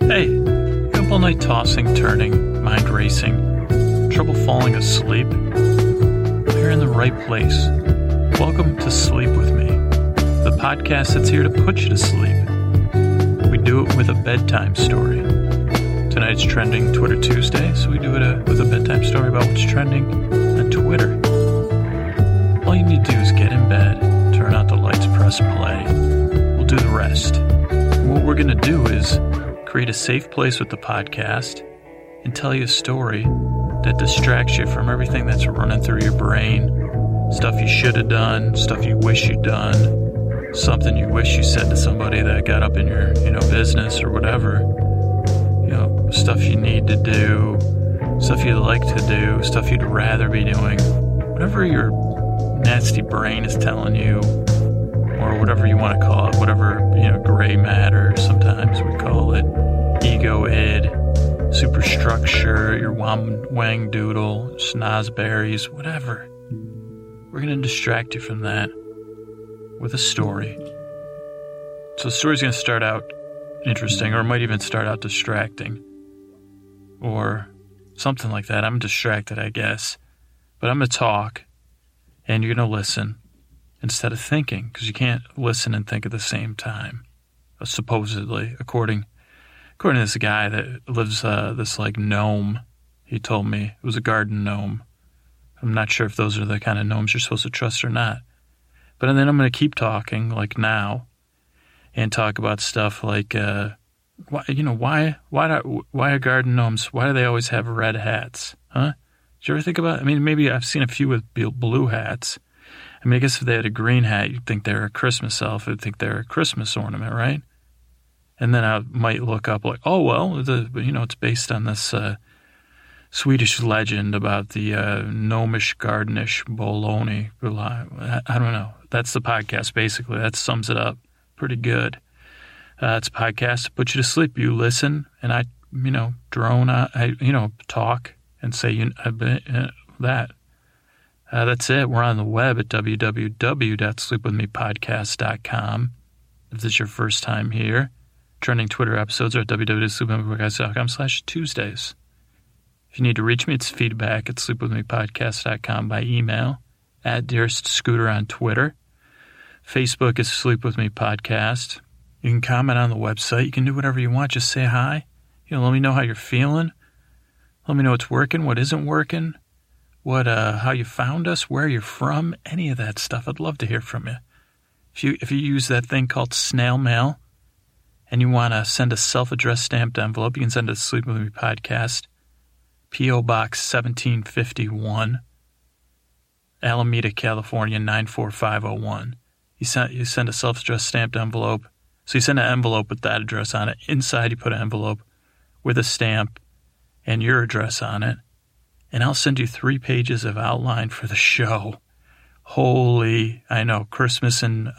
Hey, you up all night tossing, turning, mind racing, trouble falling asleep? Well, you're in the right place. Welcome to Sleep With Me, the podcast that's here to put you to sleep. We do it with a bedtime story. Tonight's trending Twitter Tuesday, so we do it with a bedtime story about what's trending on Twitter. All you need to do is get in bed, turn out the lights, press play. We'll do the rest. And what we're going to do is create a safe place with the podcast and tell you a story that distracts you from everything that's running through your brain. Stuff you should have done, stuff you wish you'd done, something you wish you said to somebody that got up in your, business or whatever. Stuff you need to do, stuff you'd like to do, stuff you'd rather be doing. Whatever your nasty brain is telling you, or whatever you want to call it, whatever, gray matter, sometimes we call it, ego id, superstructure, your wang doodle, snozberries, whatever. We're going to distract you from that with a story. So the story's going to start out interesting, or it might even start out distracting, or something like that. I'm distracted, I guess. But I'm going to talk, and you're going to listen instead of thinking, because you can't listen and think at the same time, supposedly, according to this guy that lives, this, gnome. He told me it was a garden gnome. I'm not sure if those are the kind of gnomes you're supposed to trust or not. But then I'm going to keep talking, like now, and talk about stuff like, why are garden gnomes, why do they always have red hats? Huh? Did you ever think about it? I mean, maybe I've seen a few with blue hats. I mean, I guess if they had a green hat, you'd think they're a Christmas elf. You'd think they're a Christmas ornament, right? And then I might look up like, oh, well, it's based on this Swedish legend about the gnomish, gardenish bologna. I don't know. That's the podcast, basically. That sums it up pretty good. It's a podcast to put you to sleep. You listen, and I, drone, talk and say that. That's it. We're on the web at www.sleepwithmepodcast.com. If this is your first time here, trending Twitter episodes are at www.sleepwithmepodcast.com/Tuesdays. If you need to reach me, it's feedback at sleepwithmepodcast.com by email, at Dearest Scooter on Twitter. Facebook is Sleep With Me Podcast. You can comment on the website. You can do whatever you want. Just say hi. Let me know how you're feeling. Let me know what's working, what isn't working, how you found us, where you're from, any of that stuff. I'd love to hear from you. If you use that thing called snail mail and you want to send a self-addressed stamped envelope, you can send it to Sleep With Me Podcast, P.O. Box 1751, Alameda, California, 94501. You send a self-addressed stamped envelope. So you send an envelope with that address on it. Inside you put an envelope with a stamp and your address on it. And I'll send you 3 pages of outline for the show. Holy, I know, Christmas in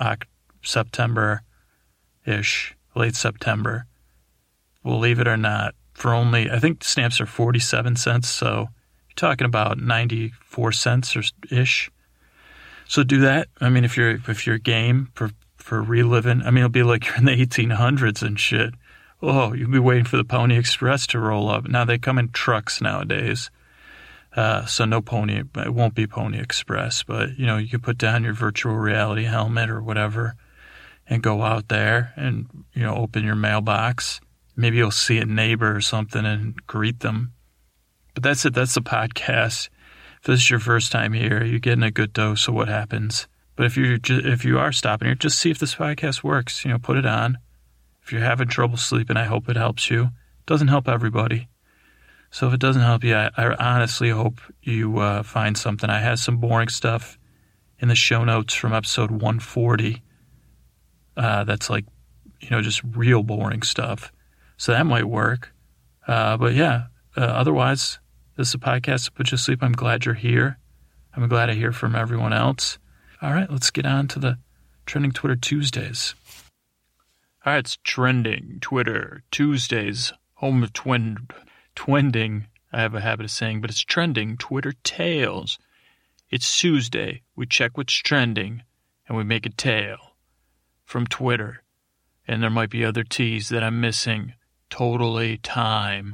September-ish, late September. Believe it or not, for only, I think stamps are 47 cents, so you're talking about 94 cents or ish. So do that. I mean, if you're game for reliving, I mean, it'll be like you're in the 1800s and shit. Oh, you'll be waiting for the Pony Express to roll up. Now they come in trucks nowadays. So no Pony, it won't be Pony Express, but you can put down your virtual reality helmet or whatever and go out there and, open your mailbox. Maybe you'll see a neighbor or something and greet them. But that's it. That's the podcast. If this is your first time here, you're getting a good dose of what happens. But if you are stopping here, just see if this podcast works. Put it on. If you're having trouble sleeping, I hope it helps you. It doesn't help everybody. So if it doesn't help you, I honestly hope you find something. I have some boring stuff in the show notes from episode 140. That's just real boring stuff. So that might work. But yeah, otherwise, this is a podcast to put you to sleep. I'm glad you're here. I'm glad I hear from everyone else. All right, let's get on to the Trending Twitter Tuesdays. All right, it's Trending Twitter Tuesdays, home of twending, I have a habit of saying, but it's Trending Twitter Tales. It's Tuesday. We check what's trending, and we make a tale from Twitter. And there might be other T's that I'm missing. totally time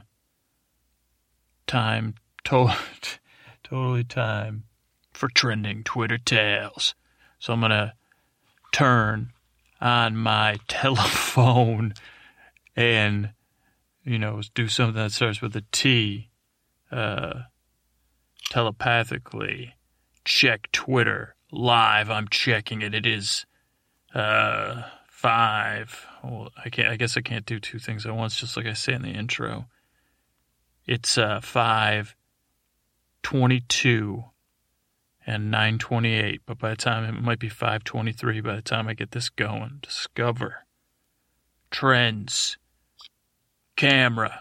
for trending Twitter tales. So I'm going to turn on my telephone and, do something that starts with a T, telepathically check Twitter live. I'm checking it. It is 5. Well, I guess I can't do two things at once, just like I say in the intro. It's 5:22 and 9:28, but by the time it might be 5:23 by the time I get this going. Discover trends, camera.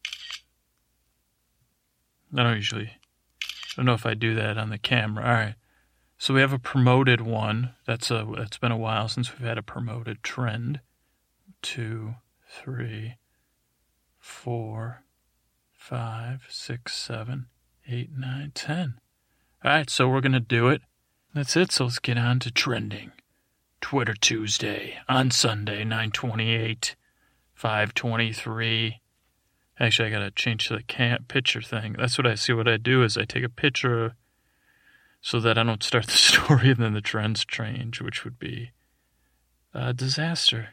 I don't know if I do that on the camera. All right. So we have a promoted one. It's been a while since we've had a promoted trend. 2, 3, 4, 5, 6, 7, 8, 9, 10. All right, so we're going to do it. That's it. So let's get on to trending. Twitter Tuesday on Sunday, 9/28, 5:23. Actually, I got to change to the picture thing. That's what I see. What I do is I take a picture so that I don't start the story and then the trends change, which would be a disaster.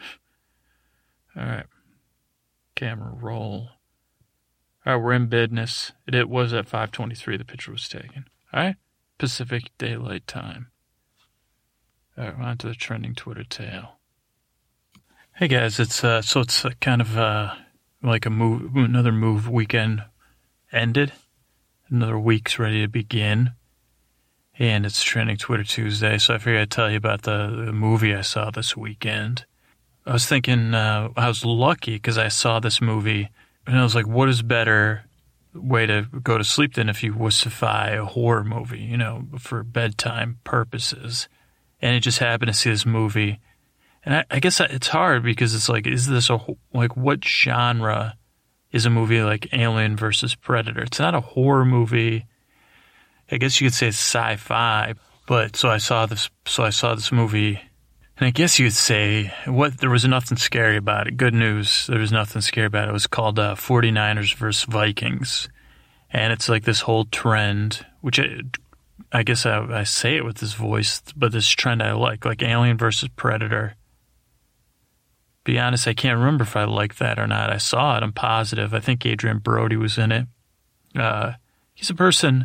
All right. Camera roll. All right, we're in business. It was at 5:23 the picture was taken. All right. Pacific Daylight Time. All right, on to the trending Twitter tale. Hey guys, it's kind of like another move weekend ended. Another week's ready to begin. And it's trending Twitter Tuesday, so I figured I'd tell you about the movie I saw this weekend. I was thinking I was lucky because I saw this movie, and I was like, what is better way to go to sleep than if you wussify a horror movie, for bedtime purposes. And it just happened to see this movie. And I guess it's hard because it's like, is this what genre is a movie like Alien versus Predator? It's not a horror movie. I guess you could say it's sci-fi, but so I saw this movie, and I guess you could say there was nothing scary about it. Good news, there was nothing scary about it. It was called 49ers versus Vikings, and it's like this whole trend, which I guess I say it with this voice, but this trend I like Alien versus Predator. Be honest, I can't remember if I liked that or not. I saw it, I'm positive. I think Adrian Brody was in it. He's a person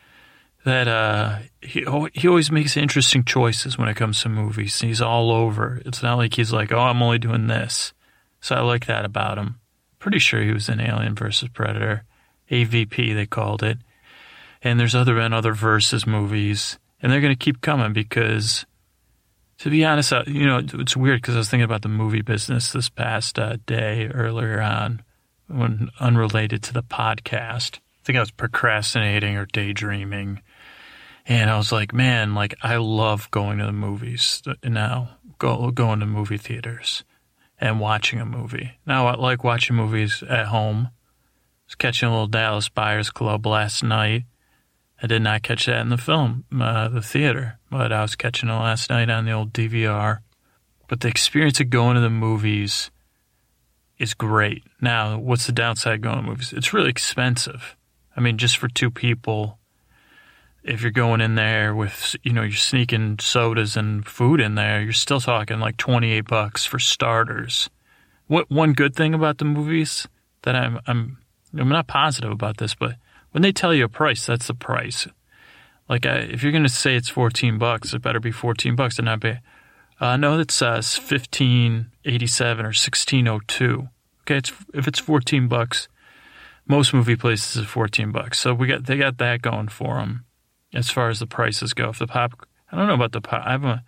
that he always makes interesting choices when it comes to movies. He's all over. It's not like he's like, oh, I'm only doing this. So I like that about him. Pretty sure he was in Alien versus Predator. AVP, they called it. And there's other versus movies. And they're going to keep coming because, to be honest, it's weird because I was thinking about the movie business this past day earlier on, when unrelated to the podcast. I think I was procrastinating or daydreaming. And I was like, man, I love going to the movies now, going to movie theaters and watching a movie. Now I like watching movies at home. I was catching a little Dallas Buyers Club last night. I did not catch that in the theater, but I was catching it last night on the old DVR. But the experience of going to the movies is great. Now, what's the downside of going to movies? It's really expensive. I mean, just for two people, if you're going in there with, you're sneaking sodas and food in there, you're still talking like $28 for starters. One good thing about the movies that I'm not positive about this, but when they tell you a price, that's the price. If you're going to say it's $14, it better be $14 and not be. No, it's $15.87 or $16.02. Okay, if it's $14, most movie places is $14. So they got that going for them as far as the prices go. If I don't know about the pop.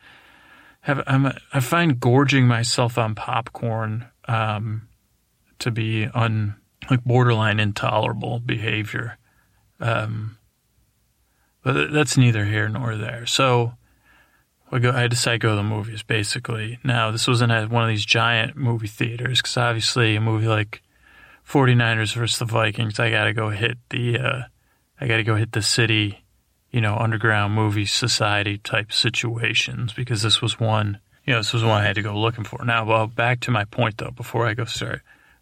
I find gorging myself on popcorn to be borderline intolerable behavior. But that's neither here nor there. So I decided to go to the movies, basically. Now, this wasn't at one of these giant movie theaters, because obviously a movie like 49ers versus the Vikings, I got to go hit the city, underground movie society type situations, because this was one I had to go looking for. Now, back to my point, though, before I go start.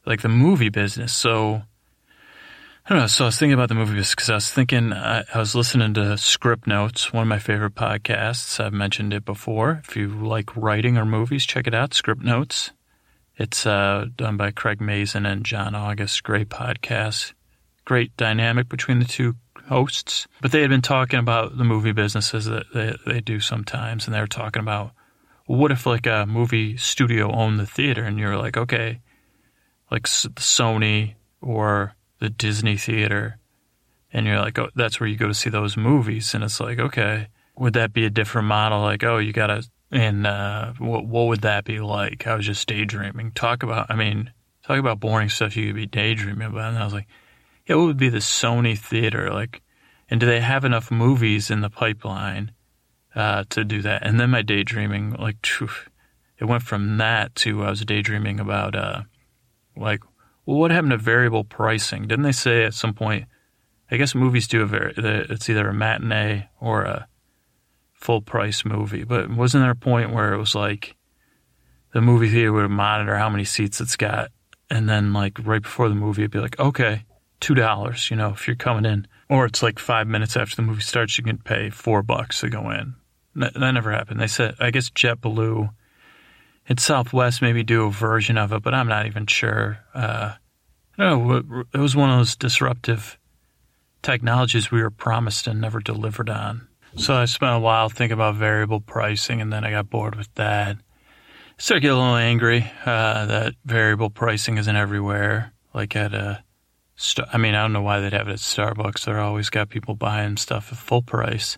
like the movie business. So I don't know. So I was thinking about the movie business because I was thinking, I was listening to Script Notes, one of my favorite podcasts. I've mentioned it before. If you like writing or movies, check it out, Script Notes. It's done by Craig Mazin and John August. Great podcast. Great dynamic between the two hosts. But they had been talking about the movie businesses that they do sometimes, and they were talking about, well, what if like a movie studio owned the theater, and you're like, okay, like Sony or the Disney theater, and you're like, oh, that's where you go to see those movies, and it's like, okay, would that be a different model? Like, oh, you gotta, and what would that be like? I was just daydreaming. Talk about boring stuff you could be daydreaming about. And I was like, yeah, what would be the Sony theater like? And do they have enough movies in the pipeline to do that? And then my daydreaming, like, it went from that to I was daydreaming about like, well, what happened to variable pricing? Didn't they say at some point, I guess movies do it's either a matinee or a full price movie, but wasn't there a point where it was like the movie theater would monitor how many seats it's got, and then like right before the movie it'd be like, okay, $2, if you're coming in, or it's like 5 minutes after the movie starts, you can pay $4 to go in. That never happened. They said, I guess JetBlue and Southwest maybe do a version of it, but I'm not even sure. I don't know. It was one of those disruptive technologies we were promised and never delivered on. So I spent a while thinking about variable pricing, and then I got bored with that. I started getting a little angry that variable pricing isn't everywhere. Like at I don't know why they'd have it at Starbucks. They're always got people buying stuff at full price.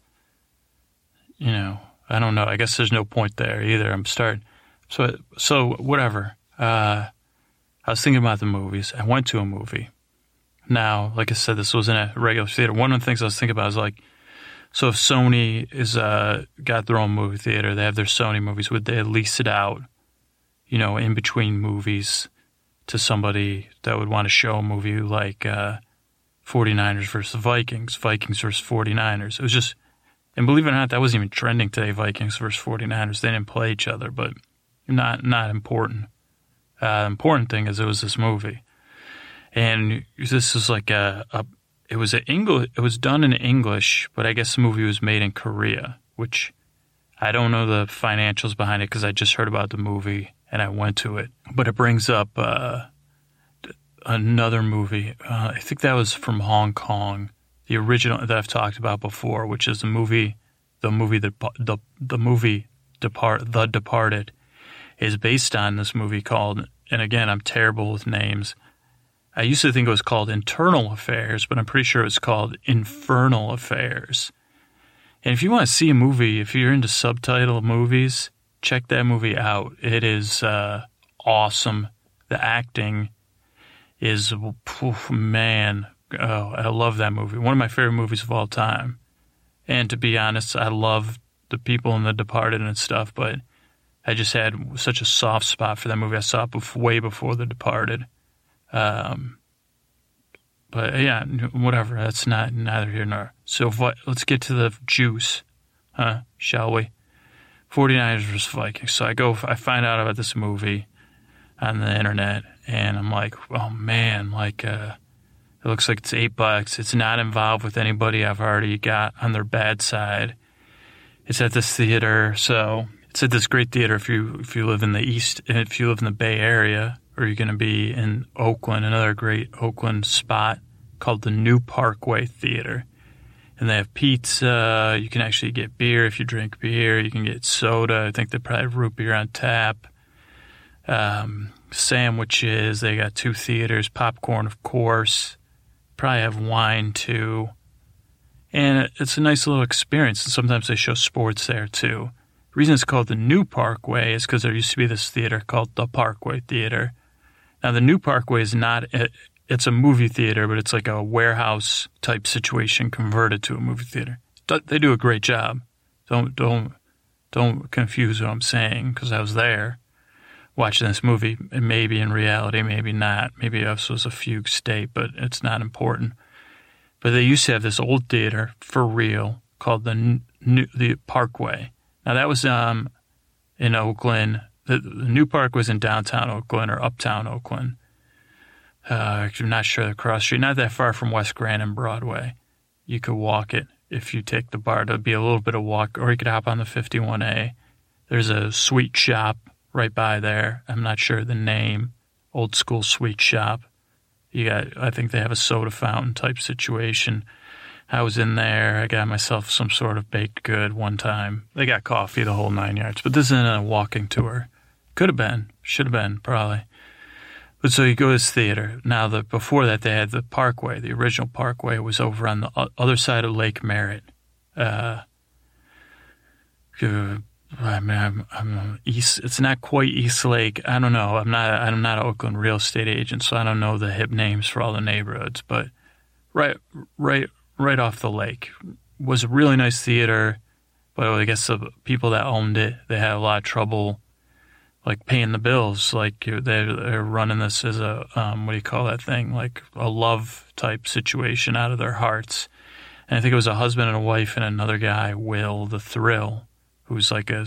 I don't know. I guess there's no point there either. So whatever. I was thinking about the movies. I went to a movie. Now, like I said, this wasn't a regular theater. One of the things I was thinking about is like, so if Sony is got their own movie theater, they have their Sony movies, would they lease it out, in between movies to somebody that would want to show a movie like 49ers versus Vikings versus 49ers? It was just, and believe it or not, that wasn't even trending today, Vikings versus 49ers. They didn't play each other, but not important. The important thing is it was this movie. And this is like it was done in English, but I guess the movie was made in Korea, which I don't know the financials behind it because I just heard about the movie and I went to it. But it brings up another movie. I think that was from Hong Kong, the original that I've talked about before, which is The Departed is based on this movie called, and again, I'm terrible with names. I used to think it was called Internal Affairs, but I'm pretty sure it's called Infernal Affairs. And if you want to see a movie, if you're into subtitle movies, check that movie out. It is awesome. The acting is, I love that movie. One of my favorite movies of all time. And to be honest, I love the people in The Departed and stuff, but I just had such a soft spot for that movie. I saw it way before The Departed. But yeah, whatever. That's neither here nor. So let's get to the juice, shall we? 49ers versus Vikings. So I find out about this movie on the internet, and I'm like, oh man, like it looks like it's $8. It's not involved with anybody I've already got on their bad side. It's at this theater, so it's at this great theater if you live in the East, and if you live in the Bay Area. Or you're going to be in Oakland, another great Oakland spot called the New Parkway Theater. And they have pizza. You can actually get beer if you drink beer. You can get soda. I think they probably have root beer on tap. Sandwiches. They got 2 theaters. Popcorn, of course. Probably have wine, too. And it's a nice little experience. And sometimes they show sports there, too. The reason it's called the New Parkway is because there used to be this theater called the Parkway Theater. Now, the New Parkway is not, it's a movie theater, but it's like a warehouse type situation converted to a movie theater. They do a great job. Don't confuse what I'm saying, because I was there watching this movie, and maybe in reality, maybe not. Maybe this was a fugue state, but it's not important. But they used to have this old theater, for real, called the Parkway. Now, that was in Oakland. The New Park was in downtown Oakland or uptown Oakland. I'm not sure the cross street, not that far from West Grand and Broadway. You could walk it if you take the BART. It'd be a little bit of walk, or you could hop on the 51A. There's a sweet shop right by there. I'm not sure the name. Old school sweet shop. I think they have a soda fountain type situation. I was in there. I got myself some sort of baked good one time. They got coffee, the whole 9 yards. But this isn't a walking tour. Could have been. Should have been, probably. But so you go to this theater. Now, before that, they had the Parkway. The original Parkway was over on the other side of Lake Merritt. I'm East. It's not quite East Lake. I don't know. I'm not an Oakland real estate agent, so I don't know the hip names for all the neighborhoods. But right off the lake was a really nice theater. But I guess the people that owned it, they had a lot of trouble, like paying the bills. Like they're running this as a what do you call that thing? Like a love type situation out of their hearts. And I think it was a husband and a wife and another guy, Will the Thrill, who's like a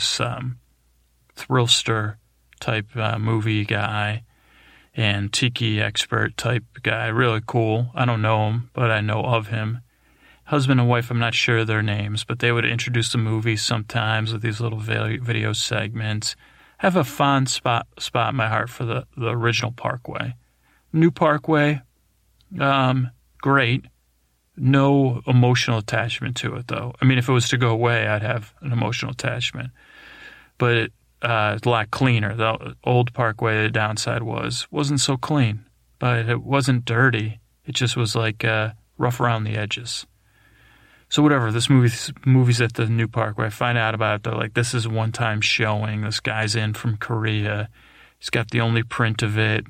thrillster type movie guy and tiki expert type guy. Really cool. I don't know him, but I know of him. Husband and wife, I'm not sure their names, but they would introduce the movie sometimes with these little video segments. I have a fond spot in my heart for the original Parkway. New Parkway, great. No emotional attachment to it, though. I mean, if it was to go away, I'd have an emotional attachment. But it's a lot cleaner. The old Parkway, the downside wasn't so clean. But it wasn't dirty. It just was like rough around the edges. So whatever, this movie's at the new Parkway. I find out about it. They're like, this is a one-time showing. This guy's in from Korea. He's got the only print of it.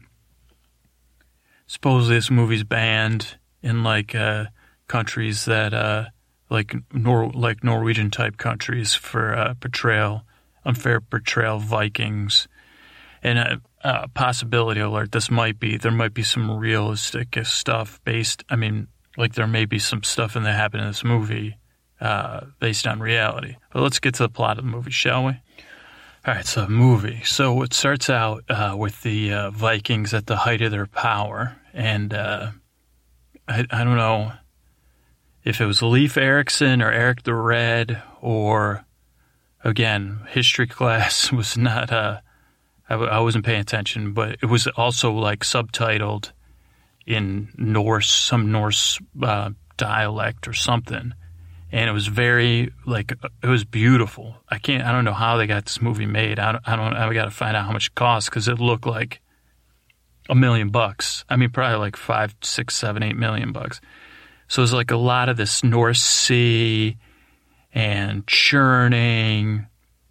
Supposedly this movie's banned in like countries that like Norwegian type countries for unfair portrayal of Vikings. And possibility alert, there might be some realistic stuff based, I mean, like there may be some stuff that happened in this movie based on reality. But let's get to the plot of the movie, shall we? All right, so movie. So it starts out with the Vikings at the height of their power. And I don't know if it was Leif Erikson or Eric the Red, or, again, history class was not, I wasn't paying attention, but it was also like subtitled in some Norse dialect or something. And it was very, like, it was beautiful. I don't know how they got this movie made. I got to find out how much it cost, because it looked like $1 million. I mean, probably like $5, $6, $7, $8 million. So it was like a lot of this North Sea and churning,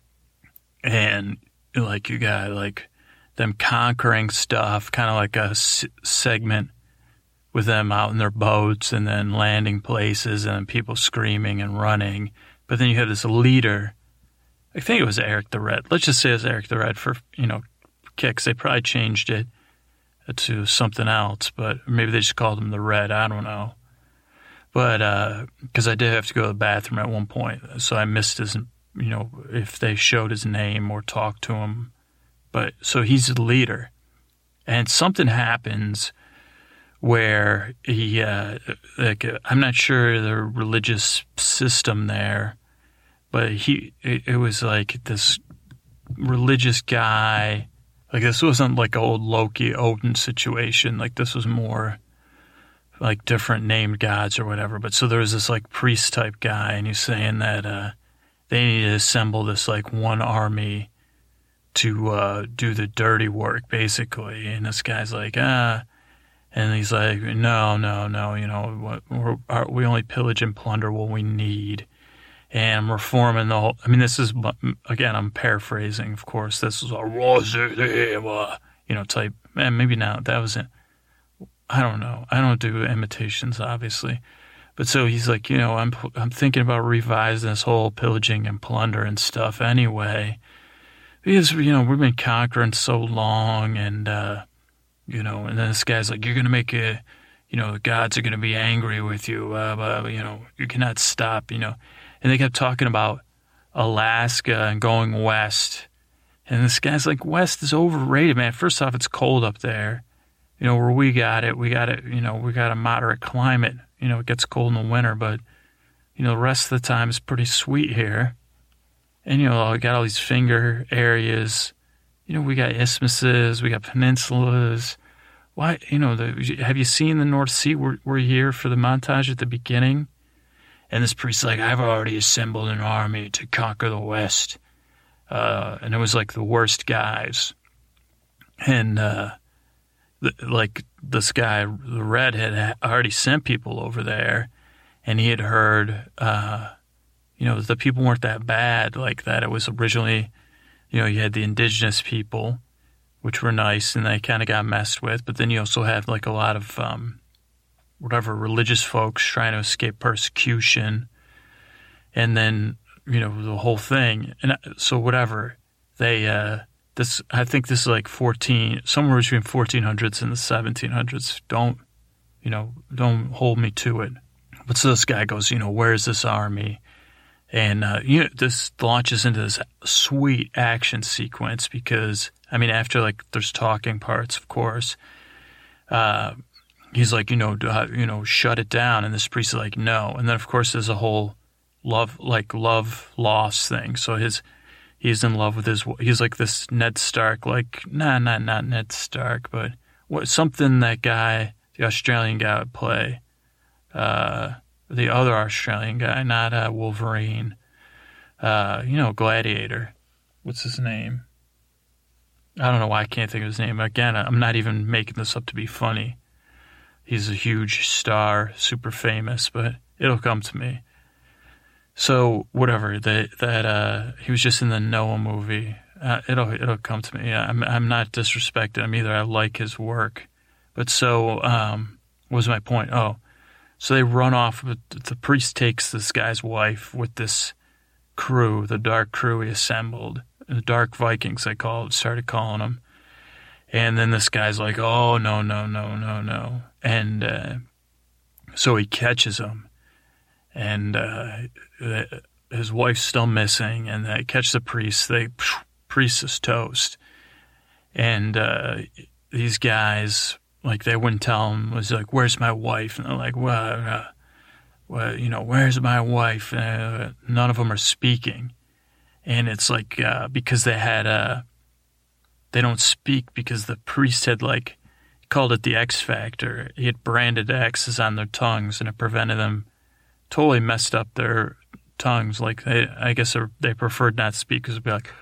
and like you got like them conquering stuff, kind of like a segment with them out in their boats and then landing places and then people screaming and running. But then you have this leader. I think it was Eric the Red. Let's just say it was Eric the Red for, kicks. They probably changed it to something else, but maybe they just called him the Red. I don't know. But because I did have to go to the bathroom at one point, so I missed his, if they showed his name or talked to him. But so he's the leader, and something happens where he, I'm not sure the religious system there, but it was like this religious guy. Like this wasn't like old Loki Odin situation. Like this was more like different named gods or whatever. But so there was this like priest type guy, and he's saying that they need to assemble this like one army to do the dirty work, basically. And this guy's like, and he's like, no, we only pillage and plunder what we need. And we're forming the whole, I mean, this is, again, I'm paraphrasing, of course. This is a, type, and maybe not, that wasn't, I don't know. I don't do imitations, obviously. But so he's like, I'm thinking about revising this whole pillaging and plunder and stuff anyway. Because, we've been conquering so long, and, and then this guy's like, you're going to make the gods are going to be angry with you, you cannot stop, And they kept talking about Alaska and going west. And this guy's like, west is overrated, man. First off, it's cold up there. where we got it, we got a moderate climate. It gets cold in the winter, but, the rest of the time it's pretty sweet here. And, we got all these finger areas. We got isthmuses, we got peninsulas. Why, have you seen the North Sea? We're here for the montage at the beginning. And this priest's like, I've already assembled an army to conquer the West. And it was like the worst guys. And, this guy, the Red, had already sent people over there, and he had heard, the people weren't that bad, like that. It was originally, you had the indigenous people, which were nice, and they kind of got messed with. But then you also had like a lot of, religious folks trying to escape persecution, and then, the whole thing. And so whatever, they, I think this is like somewhere between 1400s and the 1700s. Don't hold me to it. But so this guy goes, where's this army? And, this launches into this sweet action sequence because, after like there's talking parts, of course, he's like, shut it down. And this priest is like, no. And then of course there's a whole love loss thing. So he's in love with he's like this Ned Stark, not Ned Stark, but something that guy, the Australian guy would play, the other Australian guy, not Wolverine, Gladiator. What's his name? I don't know why I can't think of his name. Again, I'm not even making this up to be funny. He's a huge star, super famous, but it'll come to me. So whatever, that he was just in the Noah movie. It'll come to me. I'm not disrespecting him either. I like his work. But so, what was my point? Oh, so they run off. The priest takes this guy's wife with this crew, the dark crew he assembled, the Dark Vikings started calling them. And then this guy's like, oh, no. And so he catches him. And his wife's still missing, and they catch the priest. Priest is toast. And these guys, they wouldn't tell him. It was like, where's my wife? And they're like, well, where's my wife? None of them are speaking. And it's like, because they don't speak because the priest had called it the X Factor. He had branded X's on their tongues, and it prevented them, totally messed up their tongues. I guess they preferred not to speak because it'd be like,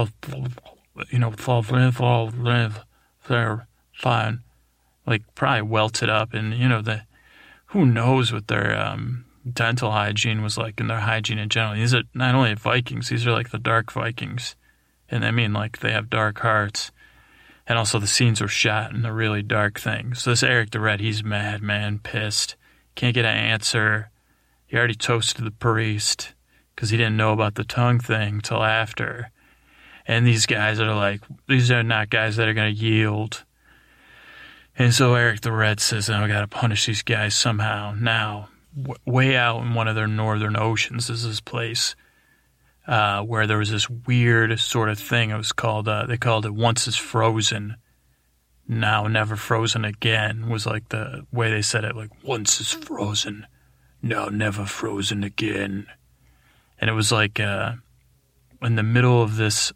they're fine. Probably welted up, and, who knows what their dental hygiene was like and their hygiene in general. These are not only Vikings, these are the Dark Vikings. And they have dark hearts. And also the scenes were shot in the really dark thing. So this Eric the Red, he's mad, man, pissed. Can't get an answer. He already toasted the priest because he didn't know about the tongue thing till after. And these guys these are not guys that are going to yield. And so Eric the Red says, I got to punish these guys somehow. Now, way out in one of their northern oceans is this place where there was this weird sort of thing. It was called, they called it Once Is Frozen, Now Never Frozen Again, was the way they said it, once is frozen, now never frozen again. And it was in the middle of this,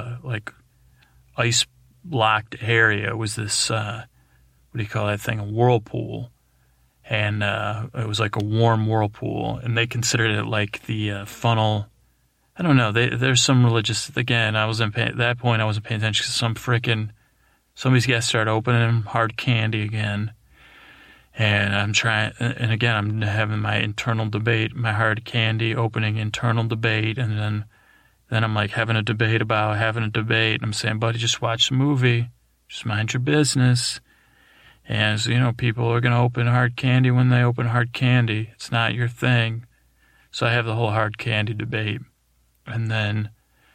ice-blocked area was this, what do you call that thing, a whirlpool. And it was a warm whirlpool, and they considered it the funnel. I don't know. There's some religious, again, at that point I wasn't paying attention to somebody's got to start opening hard candy again. And I'm trying, and again, I'm having my internal debate, my hard candy opening internal debate. And then I'm having a debate about having a debate. And I'm saying, buddy, just watch the movie. Just mind your business. And, people are going to open hard candy when they open hard candy. It's not your thing. So I have the whole hard candy debate. And then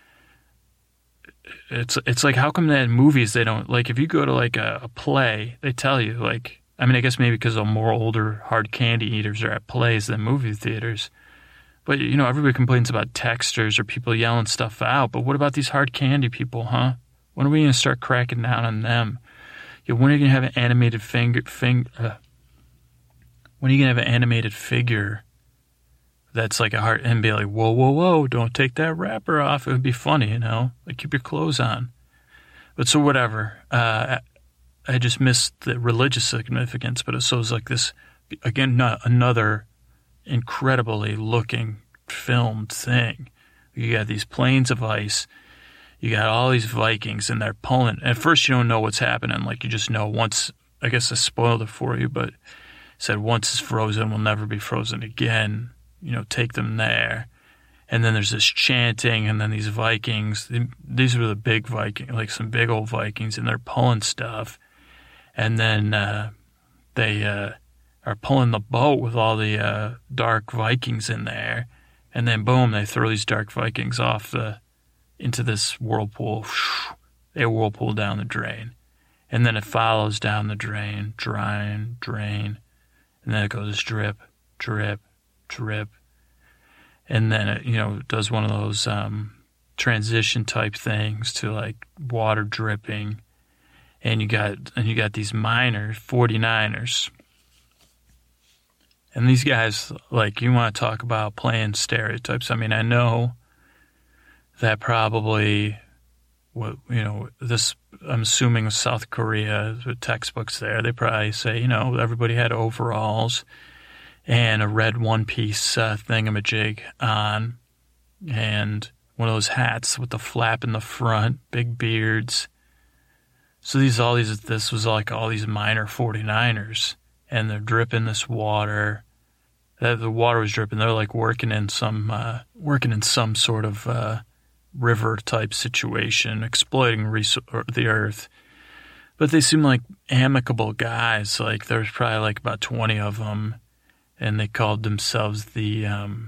it's how come that in movies they don't, if you go to a play, they tell you, I guess maybe because the more older hard candy eaters are at plays than movie theaters. But, everybody complains about texters or people yelling stuff out. But what about these hard candy people, huh? When are we going to start cracking down on them? when are you gonna have an animated when are you gonna have an animated figure that's like a heart and be like, whoa, whoa, whoa, don't take that wrapper off? It would be funny, you know, like keep your clothes on. But so whatever. I just missed the religious significance, but so it was like this, again, another incredibly looking filmed thing. You got these plains of ice. You got all these Vikings, and they're pulling. At first, you don't know what's happening. Like, you just know once, I guess I spoiled it for you, but said once it's frozen, will never be frozen again. You know, take them there. And then there's this chanting, and then these Vikings. These are the big Vikings, like some big old Vikings, and they're pulling stuff. And then they are pulling the boat with all the dark Vikings in there. And then, boom, they throw these dark Vikings off into this whirlpool. They whirlpool down the drain. And then it follows down the drain, drain. And then it goes drip, drip, drip. And then it, you know, does one of those transition type things to like water dripping. And you got these miners, 49ers. And these guys, like, you want to talk about playing stereotypes. I mean, I know that probably, you know, this, I'm assuming South Korea, the textbooks there, they probably say, you know, everybody had overalls and a red one-piece thingamajig on, and one of those hats with the flap in the front, big beards. So this was like all these minor 49ers. And they're dripping this water. The water was dripping. They're like working in some sort of river type situation, exploiting the earth. But they seem like amicable guys. Like there's probably like about 20 of them, and they called themselves the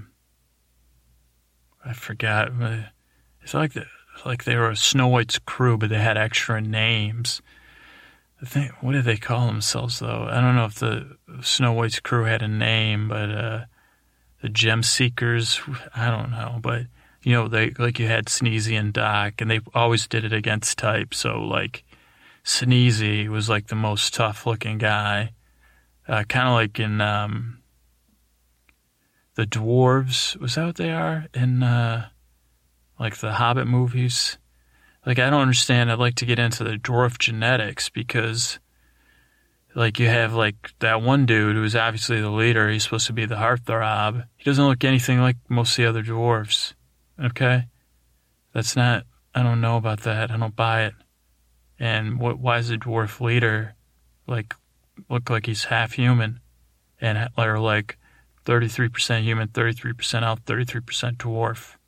I forgot. It's like they were a Snow White's crew, but they had extra names. What did they call themselves, though? I don't know if the Snow White's crew had a name, but the Gem Seekers, I don't know. But, you know, they like you had Sneezy and Doc, and they always did it against type. So, like, Sneezy was, like, the most tough-looking guy. Kind of like in the dwarves. Was that what they are? In, like, the Hobbit movies? Like, I don't understand. I'd like to get into the dwarf genetics because, like, you have, like, that one dude who's obviously the leader. He's supposed to be the heartthrob. He doesn't look anything like most of the other dwarves, okay? That's not, I don't know about that. I don't buy it. And why is the dwarf leader, like, look like he's half human? And, or, like, 33% human, 33% elf, 33% dwarf,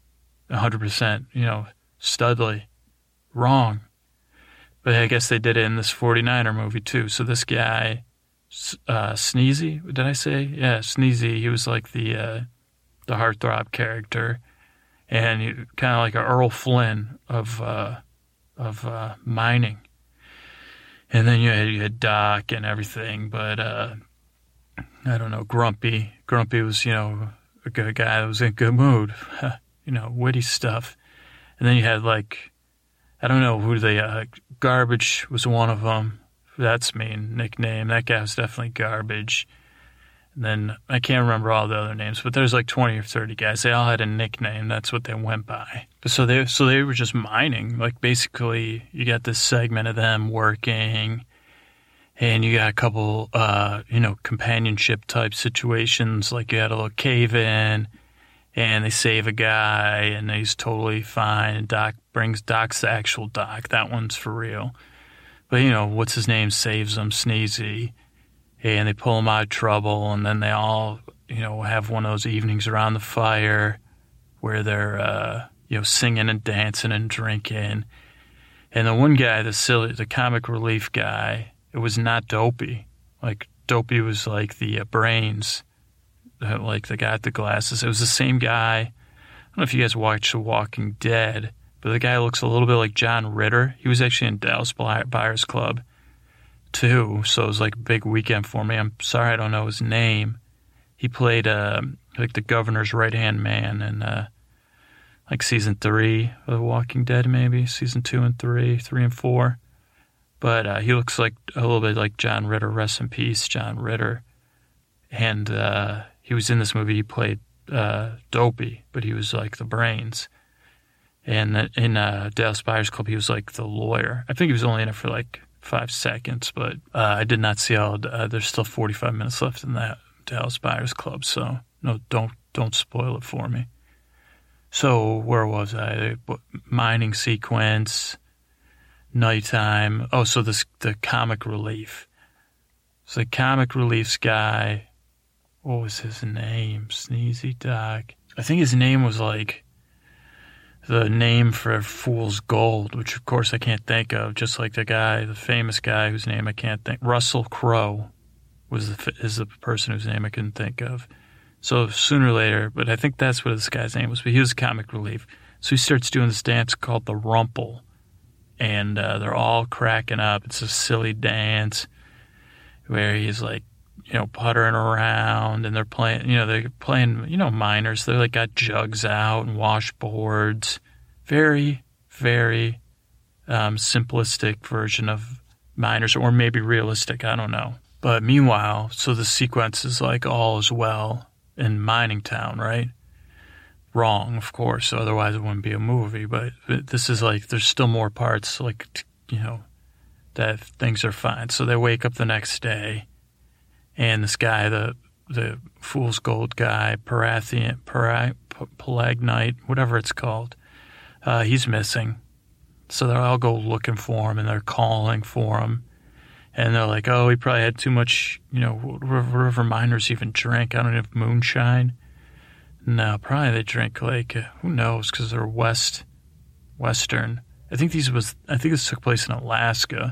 100%, you know, Studley. Wrong. But I guess they did it in this 49er movie too. So this guy, Sneezy, did I say? Yeah, Sneezy. He was like the heartthrob character, and he, kind of like a Earl Flynn of mining. And then you had Doc and everything, but I don't know, Grumpy. Grumpy was, you know, a good guy that was in a good mood, you know, witty stuff. And then you had, like, I don't know who Garbage was one of them. That's mean nickname. That guy was definitely Garbage. And then I can't remember all the other names, but there's like 20 or 30 guys. They all had a nickname. That's what they went by. But so they were just mining. Like, basically, you got this segment of them working, and you got a couple, you know, companionship type situations. Like, you had a little cave in, and they save a guy, and he's totally fine. And Doc's the actual Doc. That one's for real. But, you know, what's his name saves him, Sneezy. And they pull him out of trouble, and then they all, you know, have one of those evenings around the fire where they're, you know, singing and dancing and drinking. And the one guy, the comic relief guy, it was not Dopey. Like, Dopey was like the brains, like the guy with the glasses. It was the same guy. I don't know if you guys watched The Walking Dead, but the guy looks a little bit like John Ritter. He was actually in Dallas Buyers Club, too, so it was like a big weekend for me. I'm sorry I don't know his name. He played, like, the governor's right-hand man in, like, season 3 of The Walking Dead, maybe. Season 2 and 3, 3 and 4. But he looks like a little bit like John Ritter. Rest in peace, John Ritter. And he was in this movie. He played Dopey, but he was like the brains. And in Dallas Buyers Club, he was like the lawyer. I think he was only in it for like 5 seconds, but I did not see all. There's still 45 minutes left in that Dallas Buyers Club, so no, don't spoil it for me. So where was I? Mining sequence, nighttime. Oh, so the comic relief. So the comic relief's guy. What was his name? Sneezy Doc. I think his name was like the name for Fool's Gold, which of course I can't think of, just like the famous guy whose name I can't think. Russell Crowe is the person whose name I couldn't think of. So sooner or later, but I think that's what this guy's name was, but he was comic relief. So he starts doing this dance called the Rumple, and they're all cracking up. It's a silly dance where he's like, puttering around, and they're playing, miners. They're like got jugs out and washboards. Very, very simplistic version of miners, or maybe realistic, I don't know. But meanwhile, so the sequence is like all is well in Mining Town, right? Wrong, of course, otherwise it wouldn't be a movie. But this is like, there's still more parts, like, that things are fine. So they wake up the next day, and this guy, the Fool's Gold guy, Palagnite, whatever it's called, he's missing. So they all go looking for him, and they're calling for him. And they're like, oh, he probably had too much, whatever miners even drink. I don't know, moonshine. No, probably they drink like, who knows, because they're Western. I think this took place in Alaska.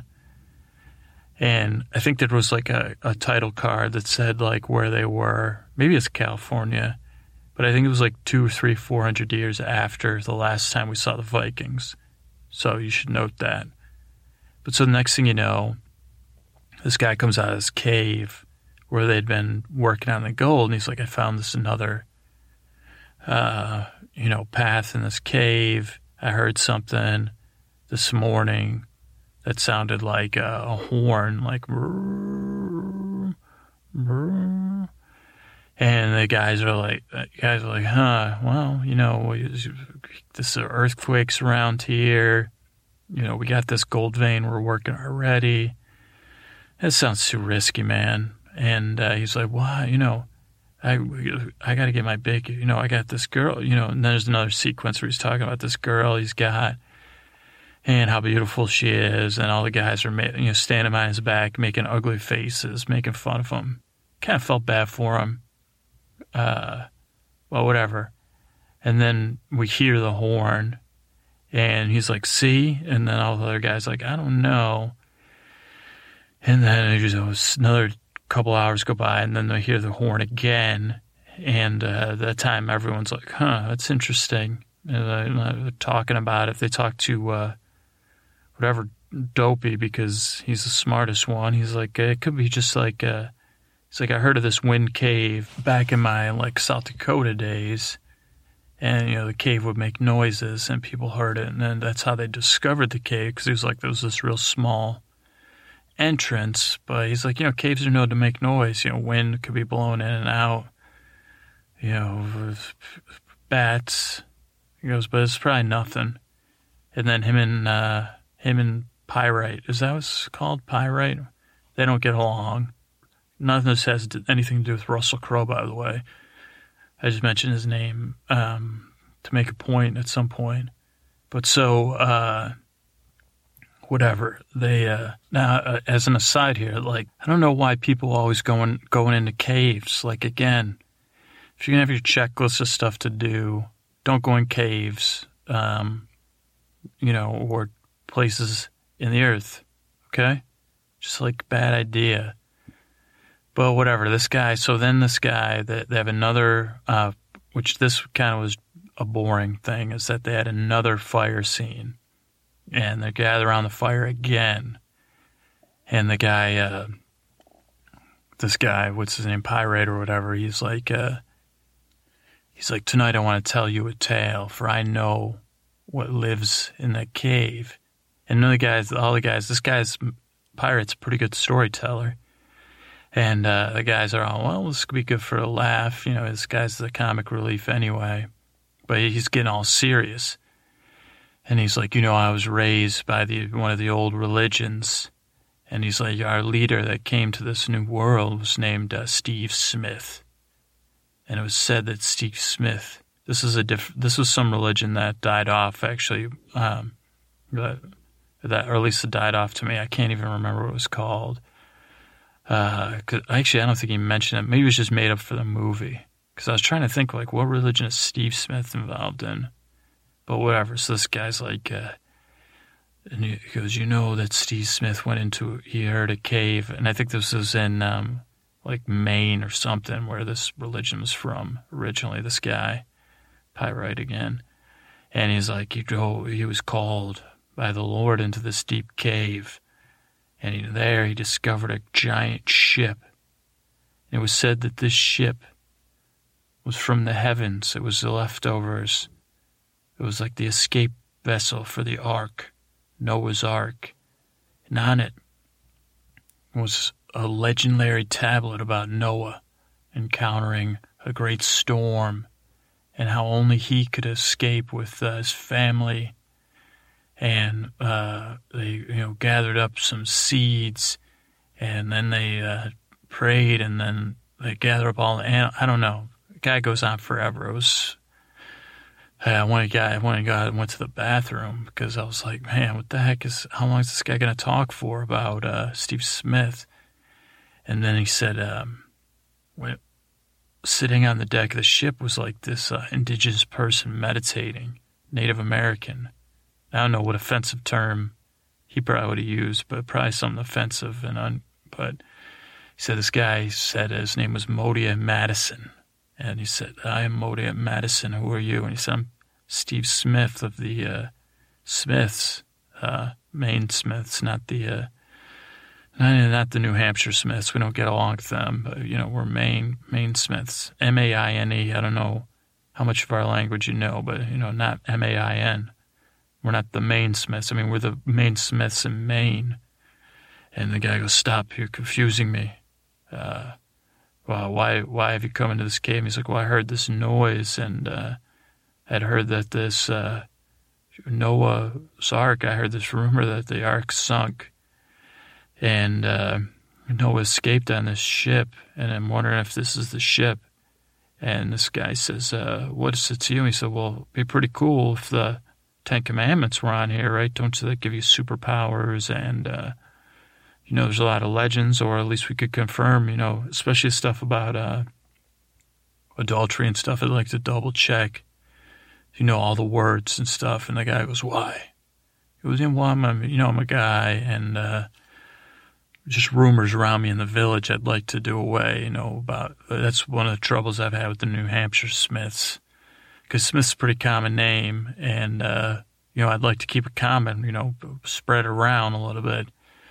And I think there was like a title card that said like where they were. Maybe it's California, but I think it was like 200, 300, 400 years after the last time we saw the Vikings. So you should note that. But so the next thing you know, this guy comes out of this cave where they'd been working on the gold, and he's like, I found this another, path in this cave. I heard something this morning that sounded like a horn, like, and the guys are like, well, this are earthquakes around here. We got this gold vein we're working already. That sounds too risky, man. And he's like, well, I got to get my big, I got this girl, and then there's another sequence where he's talking about this girl he's got and how beautiful she is. And all the guys are, standing behind his back, making ugly faces, making fun of him. Kind of felt bad for him. Well, whatever. And then we hear the horn, and he's like, see? And then all the other guys like, I don't know. And then another couple hours go by, and then they hear the horn again. And that time, everyone's like, that's interesting. And they're talking about it. They talk to whatever Dopey, because he's the smartest one. He's like, it could be just like, it's like, I heard of this wind cave back in my like South Dakota days. And, the cave would make noises, and people heard it. And then that's how they discovered the cave, because he was like, there was this real small entrance. But he's like, caves are known to make noise. Wind could be blowing in and out. Bats. He goes, but it's probably nothing. And then him and Pyrite, is that what's called? Pyrite? They don't get along. None of this has anything to do with Russell Crowe, by the way. I just mentioned his name to make a point at some point. But so, whatever. They now, as an aside here, like, I don't know why people always going into caves. Like, again, if you're gonna have your checklist of stuff to do, don't go in caves, or places in the earth. Okay, just like bad idea. But whatever, they have another, which this kind of was a boring thing, is that they had another fire scene. And they gather around the fire again. And the guy, this guy, what's his name, Pyrite or whatever, he's like, tonight I want to tell you a tale, for I know what lives in that cave. And this guy's Pirate's a pretty good storyteller. And the guys are all, well, this could be good for a laugh. This guy's the comic relief anyway. But he's getting all serious. And he's like, I was raised by one of the old religions. And he's like, our leader that came to this new world was named Steve Smith. And it was said that Steve Smith, this was some religion that died off, actually, or at least it died off to me. I can't even remember what it was called. 'Cause actually, I don't think he mentioned it. Maybe it was just made up for the movie. Because I was trying to think, like, what religion is Steve Smith involved in? But whatever. So this guy's like, and he goes, that Steve Smith he heard a cave. And I think this was in, like, Maine or something, where this religion was from originally, this guy, Pyrite again. And he's like, he was called by the Lord into this deep cave. And he discovered a giant ship. It was said that this ship was from the heavens. It was the leftovers. It was like the escape vessel for the Ark, Noah's Ark. And on it was a legendary tablet about Noah encountering a great storm and how only he could escape with his family. And they, gathered up some seeds, and then they prayed, and then they gathered up all the I don't know. The guy goes on forever. It was. I went to the bathroom because I was like, man, what the heck how long is this guy going to talk for about Steve Smith? And then he said, sitting on the deck of the ship was like this indigenous person meditating, Native American. I don't know what offensive term he probably would have used, but probably something offensive. But he said his name was Modia Madison. And he said, I am Modia Madison. Who are you? And he said, I'm Steve Smith of the Smiths, Maine Smiths, not the New Hampshire Smiths. We don't get along with them, but, we're Maine Smiths. M-A-I-N-E. I don't know how much of our language you know, but, not M-A-I-N. We're not the Maine Smiths. I mean, we're the Maine Smiths in Maine. And the guy goes, stop, you're confusing me. Well, why have you come into this cave? And he's like, well, I heard this noise, and I'd heard that this Noah's Ark, I heard this rumor that the Ark sunk, and Noah escaped on this ship, and I'm wondering if this is the ship. And this guy says, what is it to you? And he said, well, it'd be pretty cool if the Ten Commandments were on here, right? Don't they give you superpowers? And, there's a lot of legends, or at least we could confirm, especially stuff about adultery and stuff. I'd like to double check, all the words and stuff. And the guy goes, why? He goes, well, I'm a guy, and just rumors around me in the village I'd like to do away, about. That's one of the troubles I've had with the New Hampshire Smiths. Because Smith's a pretty common name, and, I'd like to keep it common, spread around a little bit.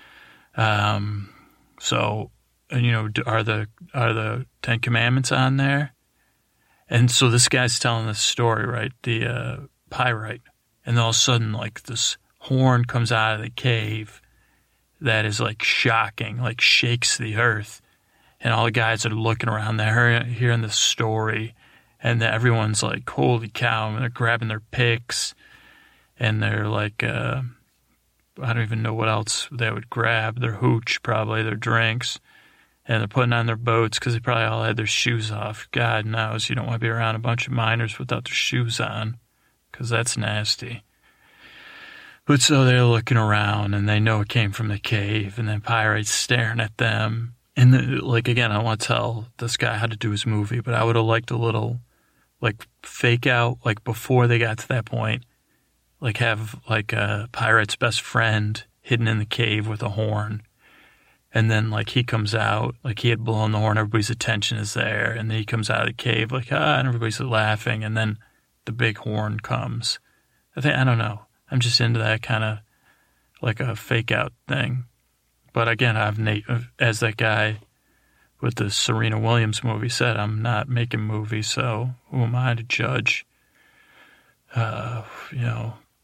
So, are the Ten Commandments on there? And so this guy's telling this story, right? The Pyrite. And all of a sudden, like, this horn comes out of the cave that is, like, shocking, like, shakes the earth. And all the guys are looking around, they're hearing this story. And everyone's like, holy cow, and they're grabbing their picks, and they're like, I don't even know what else they would grab, their hooch, probably, their drinks, and they're putting on their boats because they probably all had their shoes off. God knows you don't want to be around a bunch of miners without their shoes on, because that's nasty. But so they're looking around, and they know it came from the cave, and then Pyrite's staring at them. And, again, I don't want to tell this guy how to do his movie, but I would have liked a little, fake out, before they got to that point, have, Pyrite's best friend hidden in the cave with a horn. And then, he comes out, he had blown the horn, everybody's attention is there, and then he comes out of the cave, and everybody's laughing, and then the big horn comes. I don't know. I'm just into that kind of, a fake out thing. But again, as that guy with the Serena Williams movie said, I'm not making movies, so who am I to judge,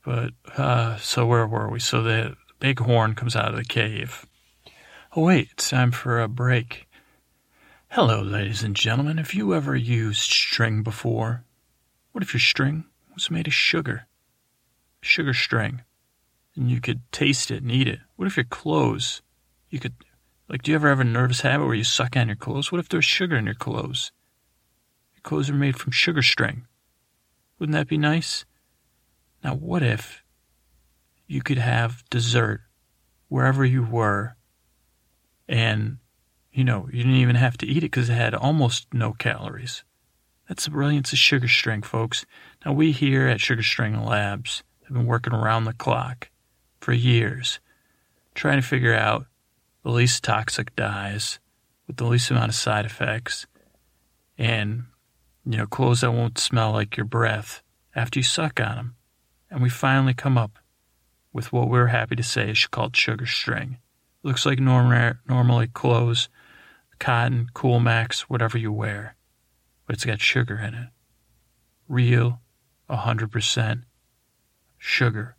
But, so where were we? So the big horn comes out of the cave. Oh, wait, it's time for a break. Hello, ladies and gentlemen. Have you ever used string before? What if your string was made of sugar? Sugar string. And you could taste it and eat it. What if your clothes, you could, like, do you ever have a nervous habit where you suck on your clothes? What if there's sugar in your clothes? Your clothes are made from sugar string. Wouldn't that be nice? Now, what if you could have dessert wherever you were and, you didn't even have to eat it because it had almost no calories? That's the brilliance of sugar string, folks. Now, we here at Sugar String Labs have been working around the clock for years, trying to figure out the least toxic dyes with the least amount of side effects and, clothes that won't smell like your breath after you suck on them. And we finally come up with what we're happy to say is called sugar string. It looks like normally clothes, cotton, Cool Max, whatever you wear. But it's got sugar in it. Real, 100% sugar.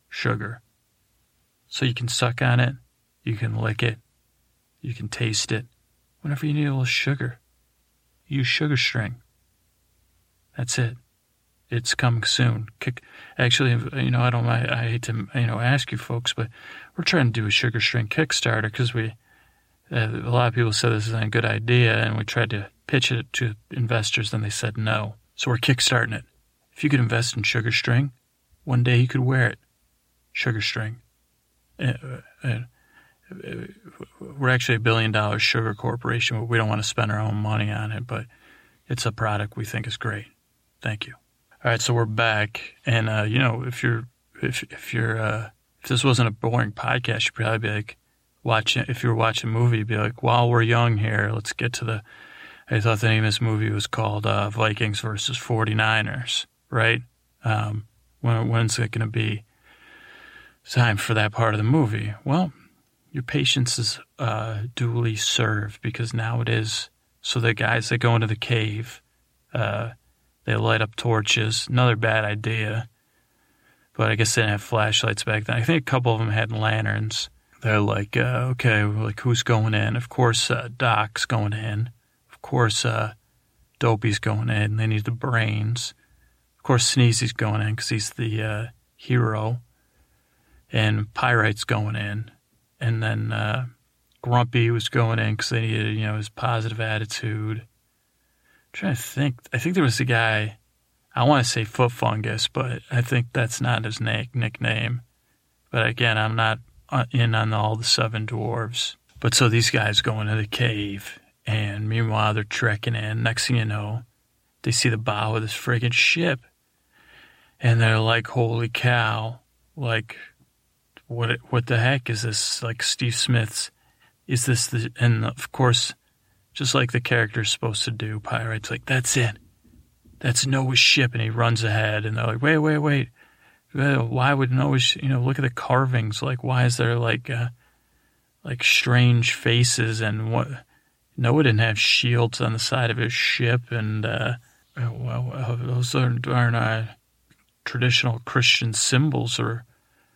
So you can suck on it, you can lick it, you can taste it. Whenever you need a little sugar, use sugar string. That's it. It's coming soon. Actually, I hate to, ask you folks, but we're trying to do a sugar string Kickstarter because a lot of people said this is a good idea, and we tried to pitch it to investors, and they said no. So we're kickstarting it. If you could invest in sugar string, one day you could wear it. Sugar string. We're actually $1 billion sugar corporation, but we don't want to spend our own money on it, but it's a product we think is great. Thank you. All right, so we're back, and if this wasn't a boring podcast, you'd probably be like if you were watching a movie, you'd be like, while we're young here, let's get to I thought the name of this movie was called Vikings versus 49ers, right? When's it going to be time for that part of the movie? Well, your patience is duly served because now it is. So the guys that go into the cave, they light up torches. Another bad idea. But I guess they didn't have flashlights back then. I think a couple of them had lanterns. They're like, okay, who's going in? Of course, Doc's going in. Of course, Dopey's going in. They need the brains. Of course, Sneezy's going in because he's the hero. And Pyrite's going in. And then Grumpy was going in because they needed, his positive attitude. I'm trying to think. I think there was a guy, I want to say Foot Fungus, but I think that's not his nickname. But again, I'm not in on all the 7 dwarves. But so these guys go into the cave, and meanwhile they're trekking in. Next thing you know, they see the bow of this friggin' ship. And they're like, holy cow, like, what the heck is this? Like Steve Smith's, is this and of course, just like the character's supposed to do, Pyrite's like, that's it. That's Noah's ship. And he runs ahead, and they're like, wait. Why would Noah's, look at the carvings. Like, why is there like strange faces, and what? Noah didn't have shields on the side of his ship, and, those aren't traditional Christian symbols or,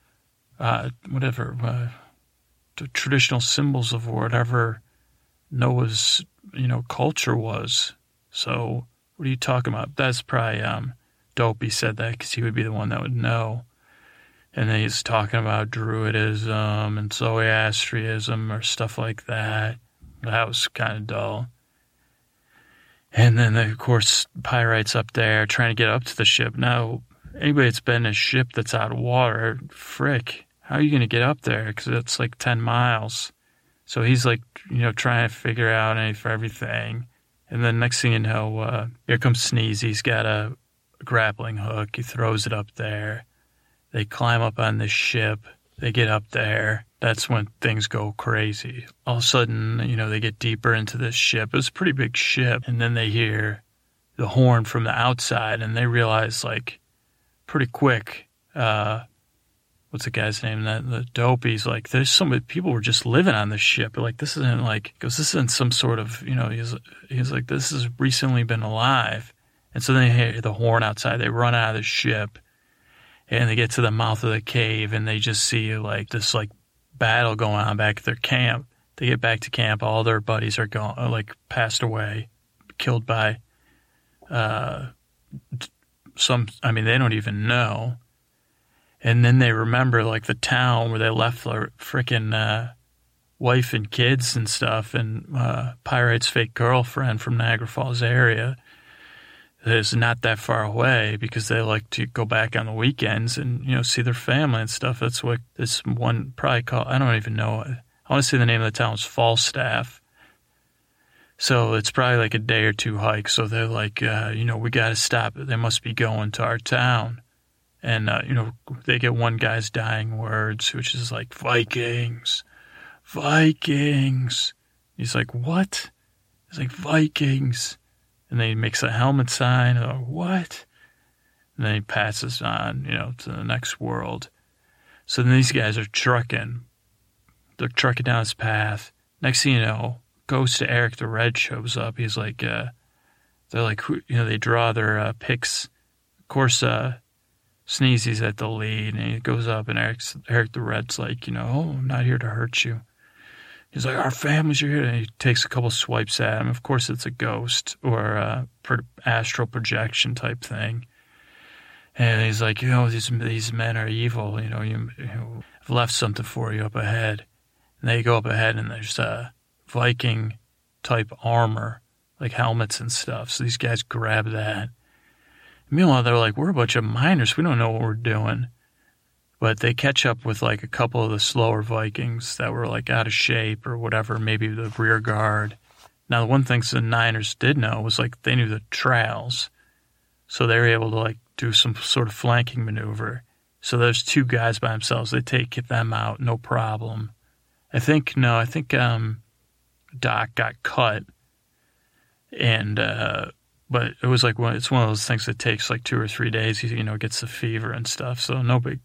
the traditional symbols of whatever Noah's, culture was. So what are you talking about? That's probably, Dopey said that because he would be the one that would know. And then he's talking about Druidism and Zoroastrianism or stuff like that. That was kind of dull. And then, of course, Pyrite's up there trying to get up to the ship. Now, anybody that's been in a ship that's out of water, frick, how are you going to get up there? Because it's like 10 miles. So he's like, trying to figure out everything. And then next thing you know, here comes Sneezy. He's got a grappling hook. He throws it up there. They climb up on this ship. They get up there. That's when things go crazy. All of a sudden, they get deeper into this ship. It was a pretty big ship. And then they hear the horn from the outside, and they realize, like, pretty quick, what's the guy's name? The Dopey's like, there's some people were just living on this ship. They're like, this isn't some sort of, he's like, this has recently been alive. And so they hear the horn outside. They run out of the ship. And they get to the mouth of the cave, and they just see like this like battle going on back at their camp. They get back to camp, all their buddies are gone, like passed away, killed by they don't even know. And then they remember like the town where they left their freaking wife and kids and stuff, and Pyrite's fake girlfriend from Niagara Falls area is not that far away, because they like to go back on the weekends and, you know, see their family and stuff. That's what this one probably called, I don't even know. I want to say the name of the town is Falstaff. So it's probably like a day or two hike. So they're like, we got to stop it. They must be going to our town. And, they get one guy's dying words, which is like, Vikings, Vikings. He's like, what? He's like, Vikings. And then he makes a helmet sign, or what? And then he passes on, to the next world. So then these guys are trucking. They're trucking down his path. Next thing you know, Ghost to Eric the Red shows up. He's like, they're like, they draw their pics. Of course, Sneezy's at the lead, and he goes up, and Eric the Red's like, I'm not here to hurt you. He's like, our families are here. And he takes a couple swipes at him. Of course, it's a ghost or astral projection type thing. And he's like, these men are evil. I've left something for you up ahead. And they go up ahead, and there's Viking type armor, like helmets and stuff. So these guys grab that. Meanwhile, they're like, we're a bunch of miners. We don't know what we're doing. But they catch up with like a couple of the slower Vikings that were like out of shape or whatever, maybe the rear guard. Now, the one thing the Niners did know was like they knew the trails. So they were able to like do some sort of flanking maneuver. So there's two guys by themselves. They take them out, no problem. I think Doc got cut. And, but it was like it's one of those things that takes like 2 or 3 days. He, gets the fever and stuff. So no big,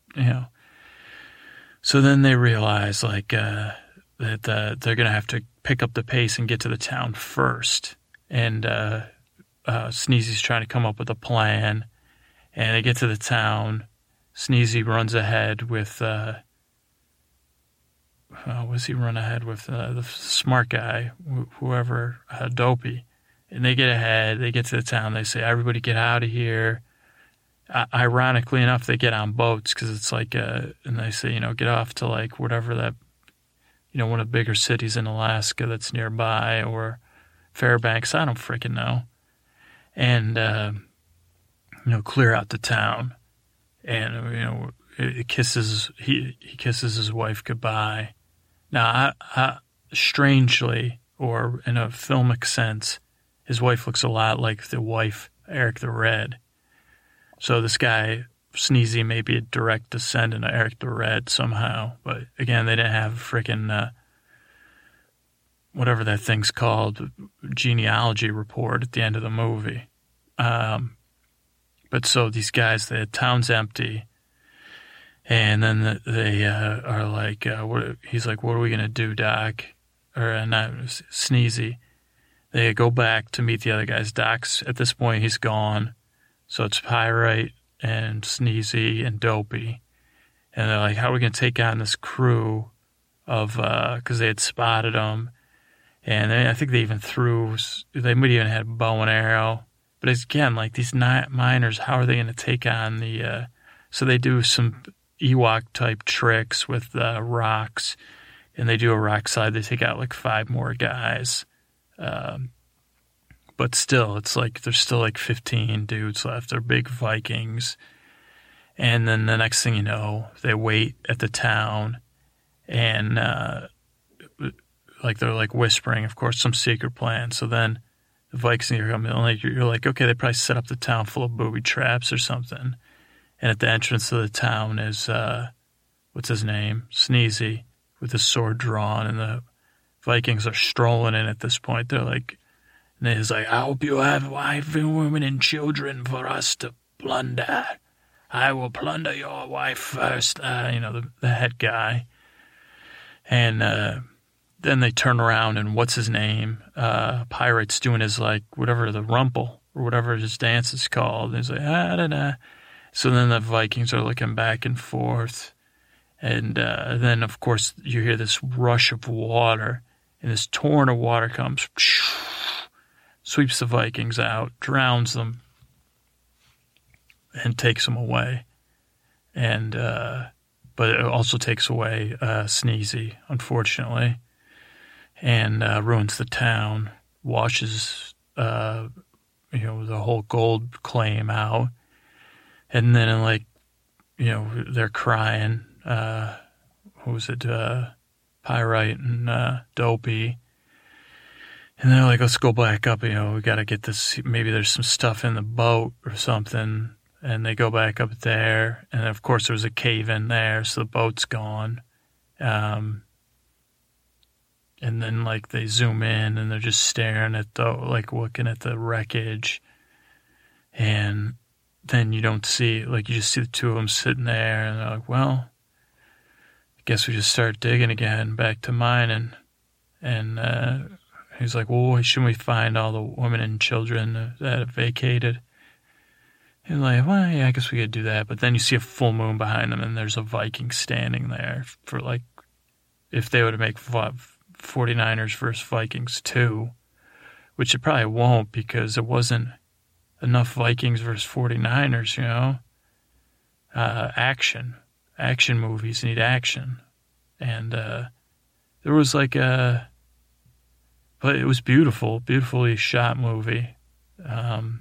So then they realize like that they're going to have to pick up the pace and get to the town first. And Sneezy's trying to come up with a plan. And they get to the town. Sneezy runs ahead with, was he run ahead with the smart guy, whoever, Dopey. And they get ahead, they get to the town, they say, everybody get out of here. Ironically enough, they get on boats because it's like, and they say, get off to like whatever that, one of the bigger cities in Alaska that's nearby, or Fairbanks, I don't freaking know. And, clear out the town. And, he kisses his wife goodbye. Now, strangely, or in a filmic sense, his wife looks a lot like the wife, Eric the Red. So this guy, Sneezy, may be a direct descendant of Eric the Red somehow. But again, they didn't have freaking, whatever that thing's called, genealogy report at the end of the movie. But so these guys, the town's empty. And then they are like, he's like, what are we going to do, Doc? Or not Sneezy. They go back to meet the other guys. Doc's, at this point, he's gone. So it's Pyrite and Sneezy and Dopey. And they're like, how are we going to take on this crew of, because they had spotted them. And I think they might even had a bow and arrow. But again, like these miners, how are they going to take on the, so they do some Ewok type tricks with rocks. And they do a rock slide. They take out like 5 more guys. But still, it's like there's still like 15 dudes left. They're big Vikings. And then the next thing you know, they wait at the town, and like they're like whispering, of course, some secret plan. So then the Vikings are coming. Like you're like, okay, they probably set up the town full of booby traps or something. And at the entrance of the town is what's his name, Sneezy, with his sword drawn, and the Vikings are strolling in at this point. They're like, and he's like, I hope you have wife and women and children for us to plunder. I will plunder your wife first, the head guy. And then they turn around, and what's his name? Pirate's doing his, like, whatever, the rumple, or whatever his dance is called. And he's like, I don't know. So then the Vikings are looking back and forth. And then, of course, you hear this rush of water. And this torrent of water comes, sweeps the Vikings out, drowns them, and takes them away. And but it also takes away Sneezy, unfortunately, and ruins the town, washes the whole gold claim out. And then, they're crying. Who was it? Pyrite and Dopey. And they're like, let's go back up. We got to get this. Maybe there's some stuff in the boat or something. And they go back up there. And, of course, there was a cave in there, so the boat's gone. And then, they zoom in, and they're just staring at looking at the wreckage. And then you don't see, you just see the two of them sitting there, and they're like, well, I guess we just start digging again, back to mining. And he's like, well, why shouldn't we find all the women and children that have vacated? He's like, well, yeah, I guess we could do that. But then you see a full moon behind them, and there's a Viking standing there for, if they were to make 49ers versus Vikings 2, which it probably won't because it wasn't enough Vikings versus 49ers, Action movies need action. And there was but it was beautifully shot movie. I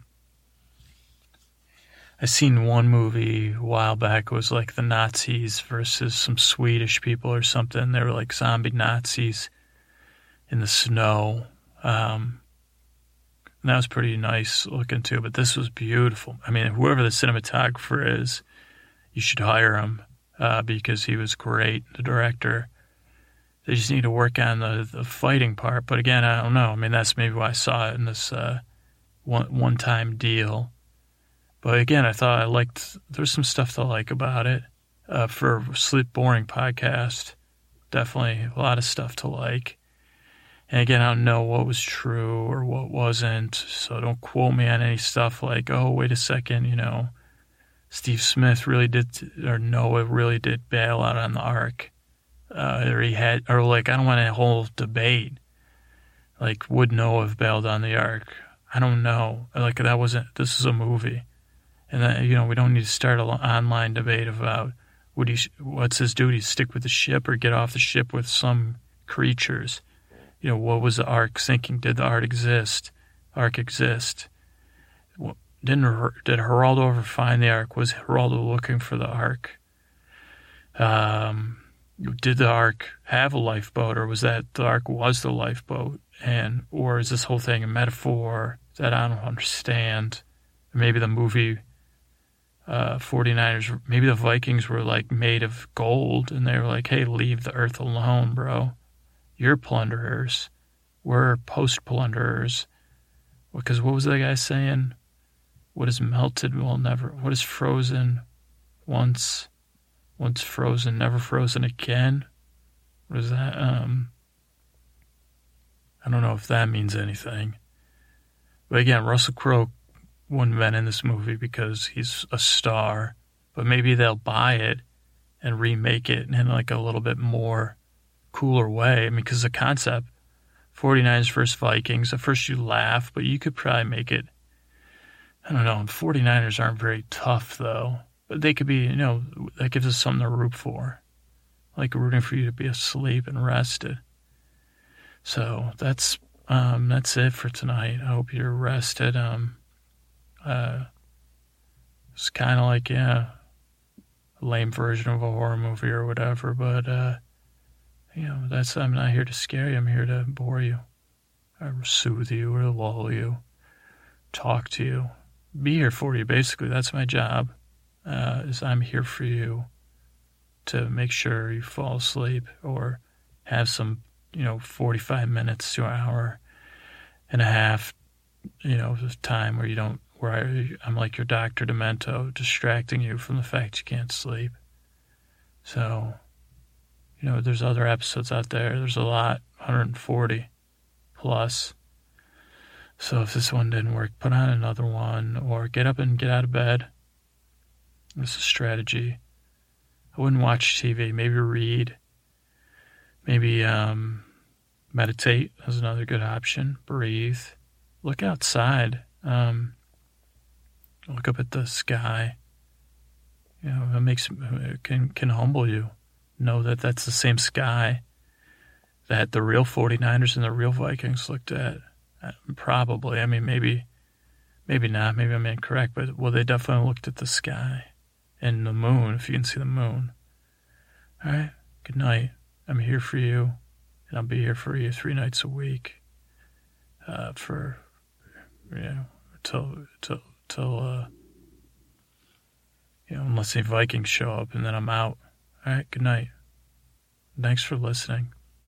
seen one movie a while back. It was the Nazis versus some Swedish people or something. They were zombie Nazis in the snow. And that was pretty nice looking too, but this was beautiful. I mean, whoever the cinematographer is, you should hire him. Because he was great, the director. They just need to work on the fighting part. But again, I don't know. I mean, that's maybe why I saw it in this one-time deal. But again, I thought there's some stuff to like about it. For a Sleep Boring podcast, definitely a lot of stuff to like. And again, I don't know what was true or what wasn't, so don't quote me on any stuff oh, wait a second, Steve Smith really did, or Noah really did bail out on the Ark. I don't want a whole debate. Would Noah have bailed on the Ark? I don't know. This is a movie. And that, we don't need to start an online debate about what's his duty, stick with the ship or get off the ship with some creatures. What was the Ark thinking? Did the Ark exist? Did Geraldo ever find the Ark? Was Geraldo looking for the Ark? Did the Ark have a lifeboat, or was that the Ark was the lifeboat? Or is this whole thing a metaphor that I don't understand? Maybe the movie 49ers, maybe the Vikings were made of gold, and they were like, hey, leave the earth alone, bro. You're plunderers. We're post-plunderers. Because what was that guy saying? What is melted will never... What is frozen once frozen, never frozen again? What is that? I don't know if that means anything. But again, Russell Crowe wouldn't have been in this movie because he's a star. But maybe they'll buy it and remake it in a little bit more cooler way. I mean, because the concept, 49ers versus Vikings, at first you laugh, but you could probably make it... I don't know. 49ers aren't very tough, though. But they could be, that gives us something to root for. Rooting for you to be asleep and rested. So that's it for tonight. I hope you're rested. It's kind of a lame version of a horror movie or whatever. But, I'm not here to scare you. I'm here to bore you. Or soothe you or lull you. Talk to you. Be here for you, basically. That's my job, is I'm here for you to make sure you fall asleep or have some, 45 minutes to an hour and a half, time where I'm like your Dr. Demento, distracting you from the fact you can't sleep. So, there's other episodes out there. There's a lot, 140 plus. So if this one didn't work, put on another one or get up and get out of bed. It's a strategy. I wouldn't watch TV. Maybe read. Maybe meditate is another good option. Breathe. Look outside. Look up at the sky. It can humble you. Know that that's the same sky that the real 49ers and the real Vikings looked at. Probably. I mean, maybe not. Maybe I'm incorrect. But, they definitely looked at the sky and the moon, if you can see the moon. All right. Good night. I'm here for you, and I'll be here for you 3 nights a week till unless any Vikings show up, and then I'm out. All right. Good night. Thanks for listening.